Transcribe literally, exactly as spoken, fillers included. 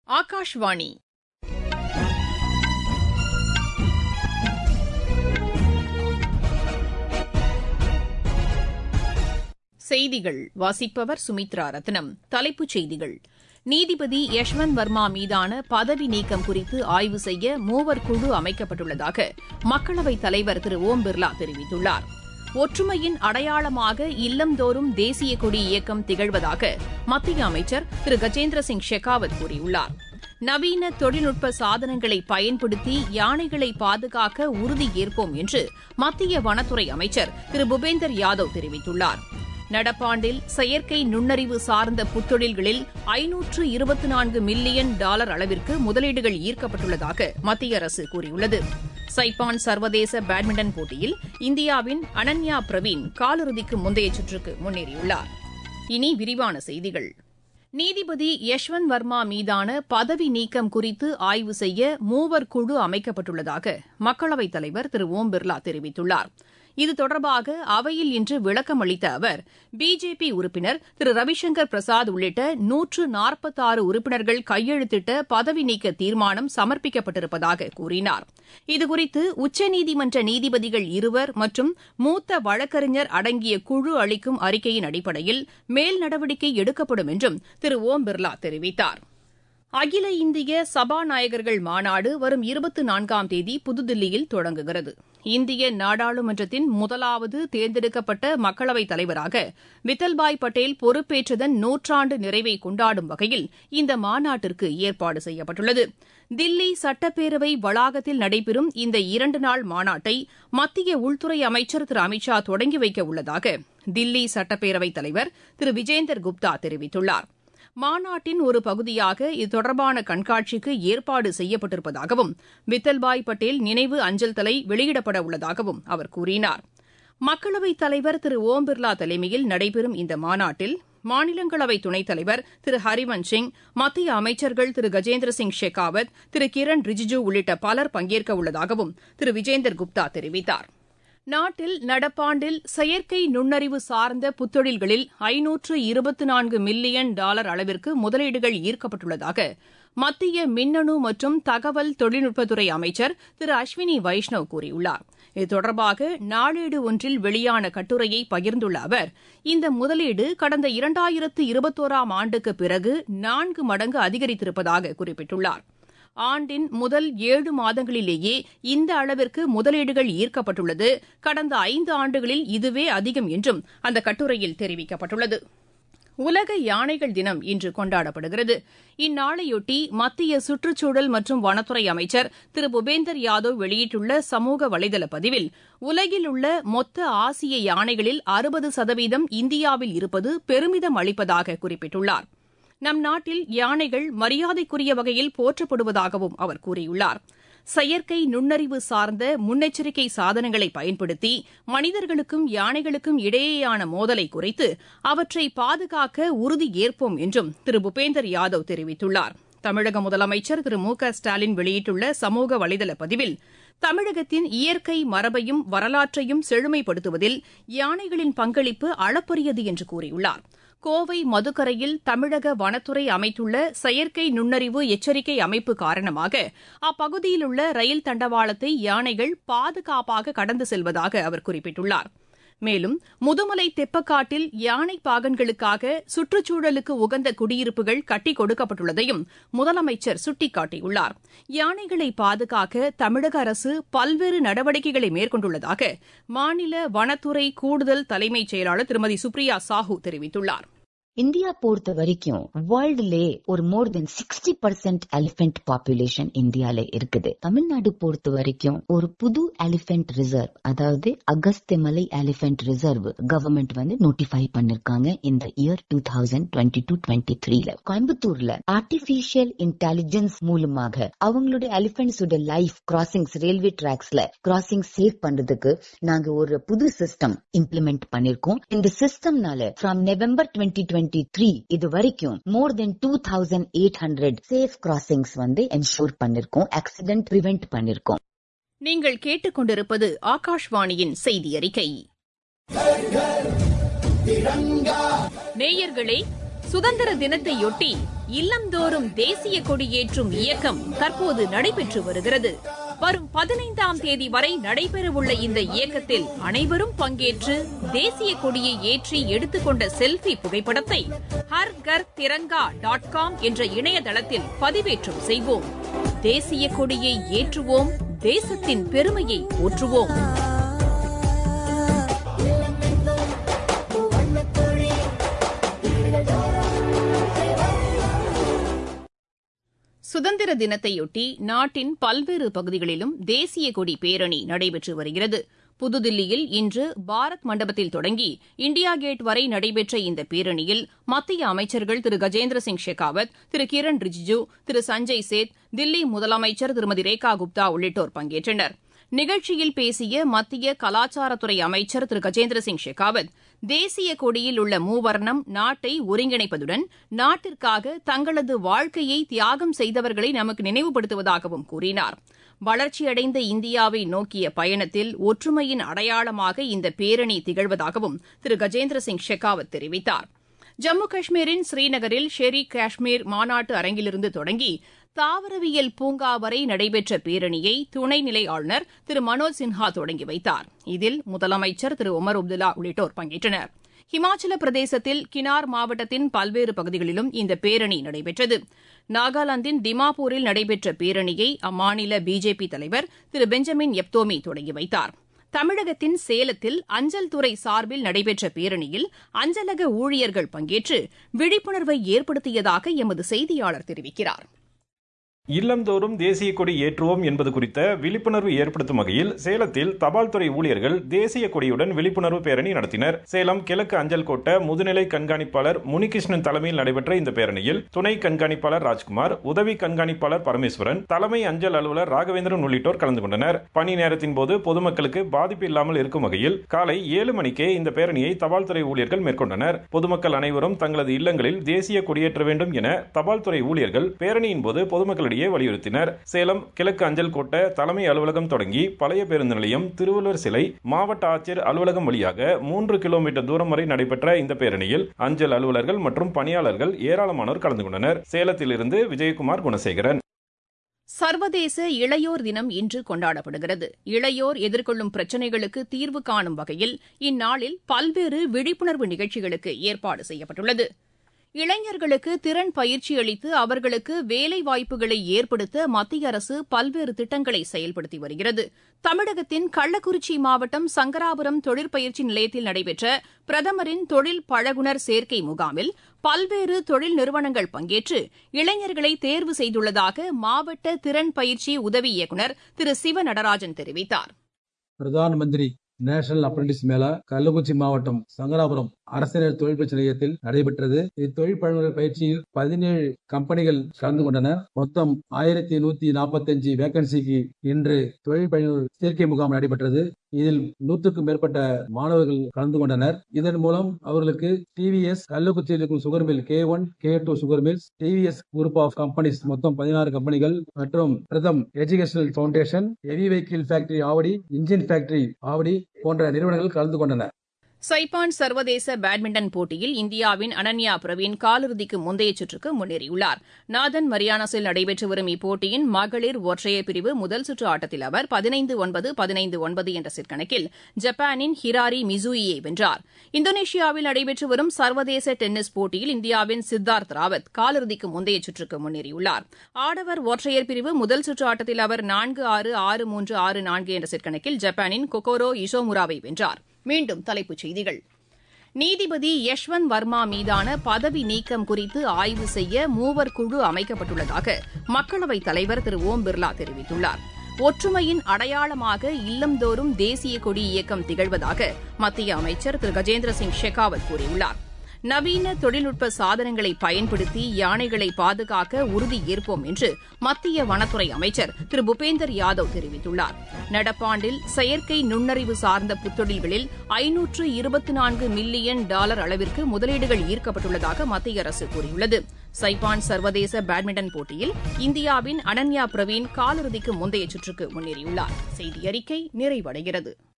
ஆகாஷ்வாணி செய்திகள் வாசிப்பவர் சுமித்ரா ரத்னம். தலைப்புச் செய்திகள்: நீதிபதி யஷ்வந்த் வர்மா மீதான பதவி நீக்கம் குறித்து ஆய்வு செய்ய மூவர் குழு அமைக்கப்பட்டுள்ளதாக மக்களவைத் தலைவர் திரு ஓம் பிர்லா தெரிவித்துள்ளார். ஒற்றுமையின் அடையாளமாக இல்லந்தோறும் தேசிய கொடி இயக்கம் திகழ்வதாக மத்திய அமைச்சர் திரு கஜேந்திர சிங் ஷெகாவத் கூறியுள்ளார். நவீன தொழில்நுட்ப சாதனங்களை பயன்படுத்தி யானைகளை பாதுகாக்க உறுதியேற்போம் என்று மத்திய வனத்துறை அமைச்சர் திரு பூபேந்தர் யாதவ் தெரிவித்துள்ளார். நடப்பாண்டில் செயற்கை நுண்ணறிவு சார்ந்த புத்தொழில்களில் ஐநூற்று இருபத்தி நான்கு மில்லியன் டாலர் அளவிற்கு முதலீடுகள் ஈர்க்கப்பட்டுள்ளதாக மத்திய அரசு கூறியுள்ளது. சைப்பான் சர்வதேச பேட்மிண்டன் போட்டியில் இந்தியாவின் அனன்யா பிரவீன் காலிறுதிக்கு முந்தைய சுற்றுக்கு முன்னேறியுள்ளார். இனி விரிவான செய்திகள். நீதிபதி யஷ்வந்த் வர்மா மீதான பதவி நீக்கம் குறித்து ஆய்வு செய்ய மூவர் குழு அமைக்கப்பட்டுள்ளதாக மக்களவைத் தலைவர் திரு ஓம் பிர்லா தெரிவித்துள்ளார். இது தொடர்பாக அவையில் இன்று விளக்கம் அளித்த அவர், பிஜேபி உறுப்பினர் திரு ரவிசங்கர் பிரசாத் உள்ளிட்ட நூற்று நாற்பத்தாறு உறுப்பினர்கள் கையெழுத்திட்ட பதவி நீக்க தீர்மானம் சமர்ப்பிக்கப்பட்டிருப்பதாக கூறினார். இதுகுறித்து உச்சநீதிமன்ற நீதிபதிகள் இருவர் மற்றும் மூத்த வழக்கறிஞர் அடங்கிய குழு அளிக்கும் அறிக்கையின் அடிப்படையில் மேல் நடவடிக்கை எடுக்கப்படும் என்றும் திரு ஓம் பிர்லா தெரிவித்தார். அகில இந்திய சபாநாயகர்கள் மாநாடு வரும் இருபத்தி நான்காம் தேதி புதுதில்லியில் தொடங்குகிறது. இந்திய நாடாளுமன்றத்தின் முதலாவது தேர்ந்தெடுக்கப்பட்ட மக்களவைத் தலைவராக வித்தல்பாய் பட்டேல் பொறுப்பேற்றதன் நூற்றாண்டு நிறைவை கொண்டாடும் வகையில் இந்த மாநாட்டிற்கு ஏற்பாடு செய்யப்பட்டுள்ளது. தில்லி சட்டப்பேரவை வளாகத்தில் நடைபெறும் இந்த இரண்டு நாள் மாநாட்டை மத்திய உள்துறை அமைச்சர் திரு அமித் ஷா தொடங்கி வைக்க உள்ளதாக தில்லி சட்டப்பேரவைத் தலைவர் திரு விஜேந்தர் குப்தா தெரிவித்துள்ளார். மாநாட்டின் ஒரு பகுதியாக இது தொடர்பான கண்காட்சிக்கு ஏற்பாடு செய்யப்பட்டிருப்பதாகவும் வித்தல்பாய் பட்டேல் நினைவு அஞ்சல் தலை வெளியிடப்பட உள்ளதாகவும் அவர் கூறினார். மக்களவைத் தலைவர் திரு ஓம் பிர்லா தலைமையில் நடைபெறும் இந்த மாநாட்டில் மாநிலங்களவை துணைத் தலைவர் திரு ஹரிவன்ஷ் சிங், மத்திய அமைச்சர்கள் திரு கஜேந்திர சிங் ஷெகாவத், திரு கிரண் ரிஜிஜூ உள்ளிட்ட பலர் பங்கேற்க உள்ளதாகவும் திரு விஜேந்தர் குப்தா தெரிவித்தார். நாட்டில் நடப்பாண்டில் செயற்கை நுண்ணறிவு சார்ந்த புத்தொழில்களில் ஐநூற்று இருபத்தி நான்கு மில்லியன் டாலர் அளவிற்கு முதலீடுகள் ஈர்க்கப்பட்டுள்ளதாக மத்திய மின்னணு மற்றும் தகவல் தொழில்நுட்பத்துறை அமைச்சர் திரு அஸ்வினி வைஷ்ணவ் கூறியுள்ளார். இது தொடர்பாக நாளேடு ஒன்றில் வெளியான கட்டுரையை பகிர்ந்துள்ள அவர், இந்த முதலீடு கடந்த இரண்டாயிரத்து இருபத்தோராம் ஆண்டுக்கு பிறகு நான்கு மடங்கு அதிகரித்திருப்பதாக குறிப்பிட்டுள்ளார். ஆண்டின் முதல் ஏழு மாதங்களிலேயே இந்த அளவிற்கு முதலீடுகள் ஈர்க்கப்பட்டுள்ளது கடந்த ஐந்து ஆண்டுகளில் இதுவே அதிகம் என்றும் அந்த கட்டுரையில் தெரிவிக்கப்பட்டுள்ளது. உலக யானைகள் தினம் இன்று கொண்டாடப்படுகிறது. இந்நாளையொட்டி மத்திய சுற்றுச்சூழல் மற்றும் வனத்துறை அமைச்சர் திரு பூபேந்தர் யாதவ் வெளியிட்டுள்ள சமூக வலைதள பதிவில், உலகில் உள்ள மொத்த ஆசிய யானைகளில் அறுபது சதவீதம் இந்தியாவில் இருப்பது பெருமிதம் அளிப்பதாக குறிப்பிட்டுள்ளார். நம் நாட்டில் யானைகள் மரியாதைக்குரிய வகையில் போற்றப்படுவதாகவும் அவர் கூறியுள்ளார். செயற்கை நுண்ணறிவு சார்ந்த முன்னெச்சரிக்கை சாதனங்களை பயன்படுத்தி மனிதர்களுக்கும் யானைகளுக்கும் இடையேயான மோதலை குறைத்து அவற்றை பாதுகாக்க உறுதியேற்போம் என்றும் திரு பூபேந்தர் யாதவ் தெரிவித்துள்ளார். தமிழக முதலமைச்சர் திரு மு க ஸ்டாலின் வெளியிட்டுள்ள சமூக வலைதள பதிவில், தமிழகத்தின் இயற்கை மரபையும் வரலாற்றையும் செழுமைப்படுத்துவதில் யானைகளின் பங்களிப்பு அளப்பரியது என்று கூறியுள்ளார். கோவை மதுக்கரையில் தமிழக வனத்துறை அமைத்துள்ள செயற்கை நுண்ணறிவு எச்சரிக்கை அமைப்பு காரணமாக அப்பகுதியில் உள்ள ரயில் தண்டவாளத்தை யானைகள் பாதுகாப்பாக கடந்து செல்வதாக அவர் குறிப்பிட்டுள்ளார். மேலும் முதுமலை தெப்பக்காட்டில் யானை பாகன்களுக்காக சுற்றுச்சூழலுக்கு உகந்த குடியிருப்புகள் கட்டிக் கொடுக்கப்பட்டுள்ளதையும் முதலமைச்சர் சுட்டிக்காட்டியுள்ளார். யானைகளை பாதுகாக்க தமிழக அரசு பல்வேறு நடவடிக்கைகளை மேற்கொண்டுள்ளதாக மாநில வனத்துறை கூடுதல் தலைமைச் செயலாளர் திருமதி சுப்ரியா சாஹூ தெரிவித்துள்ளார். இந்தியா பொறுத்த வரைக்கும் வேர்ல்டுலே ஒரு more than sixty percent elephant population இந்தியால இருக்குது. தமிழ்நாடு பொறுத்த வரைக்கும் ஒரு புது எலிபென்ட் ரிசர்வ், அதாவது அகஸ்தியமலை எலிபென்ட் ரிசர்வ் கவர்மெண்ட் வந்து நோட்டிஃபை பண்ணிருக்காங்க இந்த year two thousand twenty two twenty த்ரீல. கோயம்புத்தூர்ல ஆர்டிபிஷியல் இன்டெலிஜென்ஸ் மூலமாக அவங்களுடைய எலிபென்ட்ஸோட லைஃப் கிராசிங்ஸ், ரயில்வே டிராக்ஸ்ல கிராசிங் சேவ் பண்றதுக்கு நாங்க ஒரு புது சிஸ்டம் இம்ப்ளிமெண்ட் பண்ணிருக்கோம். இந்த சிஸ்டம்னால from November twenty twenty three இது வரைக்கும் more than two thousand eight hundred safe crossings வந்து என்ஷூர் பண்ணிருக்கோம், ஆக்சிடென்ட் பிரிவென்ட் பண்ணிருக்கோம். நீங்கள் கேட்டுக்கொண்டிருப்பது ஆகாஷ்வாணியின் செய்தி அறிக்கை. நேயர்களே, சுதந்திர தினத்தையொட்டி இல்லந்தோறும் தேசிய கொடியேற்றும் இயக்கம் தற்போது நடைபெற்று வருகிறது. வரும் பதினைந்தாம் தேதி வரை நடைபெறவுள்ள இந்த இயக்கத்தில் அனைவரும் பங்கேற்று தேசிய கொடியை ஏற்றி எடுத்துக்கொண்ட செல்ஃபி புகைப்படத்தை ஹர் கர் திரங்கா டாட் காம் என்ற இணையதளத்தில் பதிவேற்றம் செய்வோம். தேசிய கொடியை ஏற்றுவோம், தேசத்தின் பெருமையை போற்றுவோம். சுதந்திர தினத்தையொட்டி நாட்டின் பல்வேறு பகுதிகளிலும் தேசிய கொடி பேரணி நடைபெற்று வருகிறது. புதுதில்லியில் இன்று பாரத் மண்டபத்தில் தொடங்கி இண்டியா கேட் வரை நடைபெற்ற இந்த பேரணியில் மத்திய அமைச்சர்கள் திரு கஜேந்திர சிங் ஷெகாவத், திரு கிரண் ரிஜிஜு, திரு சஞ்சய் சேத், தில்லி முதலமைச்சர் திருமதி ரேகா குப்தா உள்ளிட்டோர் பங்கேற்றனர். நிகழ்ச்சியில் பேசிய மத்திய கலாச்சாரத்துறை அமைச்சர் திரு கஜேந்திர சிங் ஷெகாவத், தேசிய கொடியில் உள்ள மூவர்ணம் நாட்டை ஒருங்கிணைப்பதுடன் நாட்டிற்காக தங்களது வாழ்க்கையை தியாகம் செய்தவர்களை நமக்கு நினைவுபடுத்துவதாகவும் கூறினார். வளர்ச்சியடைந்த இந்தியாவை நோக்கிய பயணத்தில் ஒற்றுமையின் அடையாளமாக இந்த பேரணி திகழ்வதாகவும் திரு கஜேந்திர சிங் ஷெகாவத் தெரிவித்தார். ஜம்மு காஷ்மீரின் ஸ்ரீநகரில் ஷெரி காஷ்மீர் மாநாட்டு அரங்கிலிருந்து தொடங்கி தாவரவியல் பூங்கா வரை நடைபெற்ற பேரணியை துணைநிலை ஆளுநர் திரு மனோஜ் சின்ஹா தொடங்கி வைத்தார். இதில் முதலமைச்சர் திரு ஒமர் அப்துல்லா உள்ளிட்டோர் பங்கேற்றனர். ஹிமாச்சல பிரதேசத்தில் கினார் மாவட்டத்தின் பல்வேறு பகுதிகளிலும் இந்த பேரணி நடைபெற்றது. நாகாலாந்தின் திமாப்பூரில் நடைபெற்ற பேரணியை அம்மாநில பிஜேபி தலைவர் திரு பெஞ்சமின் எப்தோமி தொடங்கி வைத்தார். தமிழகத்தின் சேலத்தில் அஞ்சல் துறை சார்பில் நடைபெற்ற பேரணியில் அஞ்சலக ஊழியர்கள் பங்கேற்று விழிப்புணர்வை ஏற்படுத்தியதாக எமது செய்தியாளர் தெரிவிக்கிறார். இல்லந்தோறும் தேசிய கொடி ஏற்றுவோம் என்பது குறித்த விழிப்புணர்வு ஏற்படுத்தும் வகையில் சேலத்தில் தபால் துறை ஊழியர்கள் தேசிய கொடியுடன் விழிப்புணர்வு பேரணி நடத்தினர். சேலம் கிழக்கு அஞ்சல் கோட்ட முதுநிலை கண்காணிப்பாளர் முனிகிருஷ்ணன் தலைமையில் நடைபெற்ற இந்த பேரணியில் துணை கண்காணிப்பாளர் ராஜ்குமார், உதவி கண்காணிப்பாளர் பரமேஸ்வரன், தலைமை அஞ்சல் அலுவலர் ராகவேந்திரன் உள்ளிட்டோர் கலந்து கொண்டனர். பணி நேரத்தின் போது பொதுமக்களுக்கு பாதிப்பு இல்லாமல் இருக்கும் வகையில் காலை ஏழு மணிக்கே இந்த பேரணியை தபால் துறை ஊழியர்கள் மேற்கொண்டனர். பொதுமக்கள் அனைவரும் தங்களது இல்லங்களில் தேசிய கொடியேற்ற வேண்டும் என தபால் துறை ஊழியர்கள் பேரணியின் போது பொதுமக்களிடையே வலியுறுத்தினர். சேலம் கிழக்கு அஞ்சல் கோட்ட தலைமை அலுவலகம் தொடங்கி பழைய பேருந்து நிலையம், திருவள்ளுவர் சிலை, மாவட்ட ஆட்சியர் அலுவலகம் வழியாக மூன்று கிலோமீட்டர் தூரம் வரை நடைபெற்ற இந்த பேரணியில் அஞ்சல் அலுவலர்கள் மற்றும் பணியாளர்கள் ஏராளமானோர் கலந்து கொண்டனர். சேலத்திலிருந்து விஜயகுமார் குணசேகரன். சர்வதேச இளையோர் தினம் இன்று கொண்டாடப்படுகிறது. இளையோர் எதிர்கொள்ளும் பிரச்சினைகளுக்கு தீர்வு காணும் வகையில் இந்நாளில் பல்வேறு விழிப்புணர்வு நிகழ்ச்சிகளுக்கு ஏற்பாடு செய்யப்பட்டுள்ளது. இளைஞர்களுக்கு திறன் பயிற்சி அளித்து அவர்களுக்கு வேலைவாய்ப்புகளை ஏற்படுத்த மத்திய அரசு பல்வேறு திட்டங்களை செயல்படுத்தி வருகிறது. தமிழகத்தின் கள்ளக்குறிச்சி மாவட்டம் சங்கராபுரம் தொழிற்பயிற்சி நிலையத்தில் நடைபெற்ற பிரதமரின் தொழில் பழகுனர் சேர்க்கை முகாமில் பல்வேறு தொழில் நிறுவனங்கள் பங்கேற்று இளைஞர்களை தேர்வு செய்துள்ளதாக மாவட்ட திறன் பயிற்சி உதவி இயக்குநர் திரு சிவ நடராஜன் தெரிவித்தார். பிரதான் மந்திரி நேஷனல் அப்ரண்டிஸ் மேளா கள்ளக்குறிச்சி மாவட்டம் சங்கராபுரம் அரசினர் தொழிற்பயிற்சி நிலையத்தில் நடைபெற்றது. இத்தொழில் பழங்குனர் பயிற்சியில் பதினேழு கம்பெனிகள் கலந்து கொண்டன. மொத்தம் ஆயிரத்தி நூத்தி நாற்பத்தி அஞ்சு வேகன்சிக்கு இன்று தொழில் பழங்குனர் சேர்க்கை முகாம் நடைபெற்றது. இதில் நூற்றுக்கும் மேற்பட்ட மாணவர்கள் கலந்து கொண்டனர். இதன் மூலம் அவர்களுக்கு டிவிஎஸ் கள்ளக்குறிச்சியில் இருக்கும் sugar mill K one K two sugar mills, TVS group of companies மொத்தம் பதினாறு கம்பெனிகள் மற்றும் Pratham educational foundation, heavy vehicle factory Avadi, engine factory Avadi போன்ற நிறுவனங்கள் கலந்து கொண்டன. சைபான் சர்வதேச பேட்மிண்டன் போட்டியில் இந்தியாவின் அனன்யா பிரவீன் காலிறுதிக்கு முந்தைய சுற்றுக்கு முன்னேறியுள்ளார். நாதன் மரியானாஸில் நடைபெற்று வரும் இப்போட்டியின் மகளிர் ஒற்றையர் பிரிவு முதல் சுற்று ஆட்டத்தில் அவர் பதினைந்து ஒன்பது பதினைந்து ஒன்பது என்ற செட் கணக்கில் ஜப்பானின் ஹிராரி மிசூயியை வென்றார். இந்தோனேஷியாவில் நடைபெற்று வரும் சர்வதேச டென்னிஸ் போட்டியில் இந்தியாவின் சித்தார்த் ராவத் காலிறுதிக்கு முந்தைய சுற்றுக்கு முன்னேறியுள்ளார். ஆடவர் ஒற்றையர் பிரிவு முதல் சுற்று ஆட்டத்தில் அவர் நான்கு ஆறு ஆறு மூன்று ஆறு நான்கு என்ற செட் கணக்கில் ஜப்பானின் கொகோரோ இஷோமுராவை வென்றார். மீண்டும் தலைப்புச் செய்திகள். நீதிபதி யஷ்வந்த் வர்மா மீதான பதவி நீக்கம் குறித்து ஆய்வு செய்ய மூவர் குழு அமைக்கப்பட்டுள்ளதாக மக்களவைத் தலைவர் திரு ஓம் பிர்லா தெரிவித்துள்ளார். ஒற்றுமையின் அடையாளமாக இல்லந்தோறும் தேசிய கொடி இயக்கம் திகழ்வதாக மத்திய அமைச்சர் திரு கஜேந்திர சிங் ஷெகாவத் கூறியுள்ளார். நவீன தொழில்நுட்ப சாதனங்களை பயன்படுத்தி யானைகளை பாதுகாக்க உறுதியேற்போம் என்று மத்திய வனத்துறை அமைச்சர் திரு பூபேந்தர் யாதவ் தெரிவித்துள்ளார். நடப்பாண்டில் செயற்கை நுண்ணறிவு சார்ந்த புத்தொழில்களில் ஐநூற்று இருபத்தி நான்கு மில்லியன் டாலர் அளவிற்கு முதலீடுகள் ஈர்க்கப்பட்டுள்ளதாக மத்திய அரசு கூறியுள்ளது. சைபான் சர்வதேச பேட்மிண்டன் போட்டியில் இந்தியாவின் அனன்யா பிரவீன் காலிறுதிக்கு முந்தைய சுற்றுக்கு முன்னேறியுள்ளார். செய்தி அறிக்கை நிறைவடைகிறது.